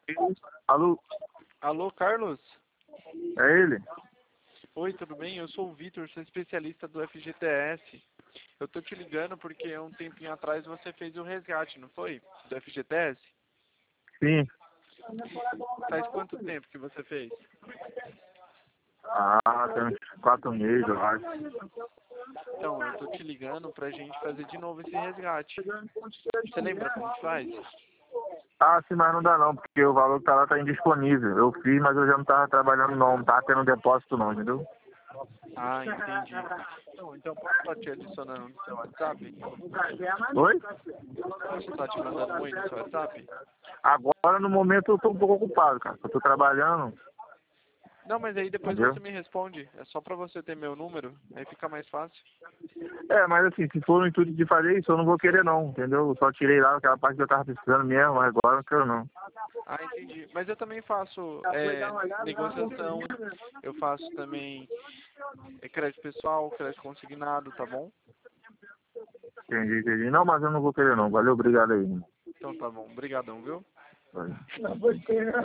Alô? Alô, Carlos? É ele? Oi, tudo bem? Eu sou o Vitor, sou especialista do FGTS. Eu tô te ligando porque um tempinho atrás você fez o resgate, não foi? Do FGTS? Sim. Faz quanto tempo que você fez? Ah, tem uns 4 meses, eu acho. Então, eu tô te ligando pra gente fazer de novo esse resgate. Você lembra como que faz? Ah, sim, mas não dá não, porque o valor que tá lá tá indisponível. Eu fiz, mas eu já não tava trabalhando não tava tendo depósito não, entendeu? Ah, entendi. Não, então posso estar te adicionando no seu WhatsApp? Oi? Posso estar te mandando um oi no seu WhatsApp? Agora, no momento, eu tô um pouco ocupado, cara. Eu tô trabalhando, Não, mas aí depois entendeu? você me responde. É só pra você ter meu número, aí fica mais fácil. É, mas assim, se for no intuito de fazer isso, eu não vou querer não, entendeu? Eu só tirei lá aquela parte que eu tava precisando mesmo, mas agora eu não quero não. Ah, entendi. Mas eu também faço negociação, eu faço também crédito pessoal, crédito consignado, tá bom? Entendi, entendi. Não, mas eu não vou querer não. Valeu, obrigado aí. Então tá bom. Obrigadão, viu? Valeu.